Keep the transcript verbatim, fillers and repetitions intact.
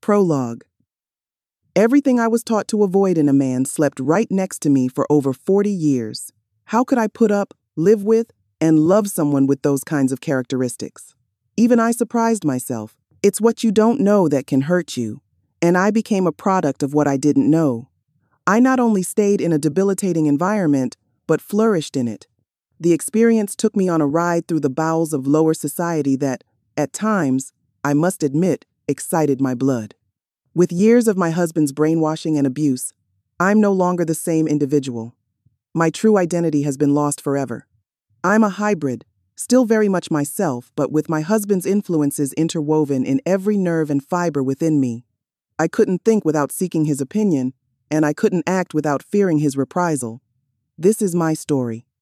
Prologue. Everything I was taught to avoid in a man slept right next to me for over forty years. How could I put up, live with, and love someone with those kinds of characteristics? Even I surprised myself. It's what you don't know that can hurt you. And I became a product of what I didn't know. I not only stayed in a debilitating environment, but flourished in it. The experience took me on a ride through the bowels of lower society that, at times, I must admit, excited my blood. With years of my husband's brainwashing and abuse, I'm no longer the same individual. My true identity has been lost forever. I'm a hybrid, still very much myself, but with my husband's influences interwoven in every nerve and fiber within me. I couldn't think without seeking his opinion, and I couldn't act without fearing his reprisal. This is my story.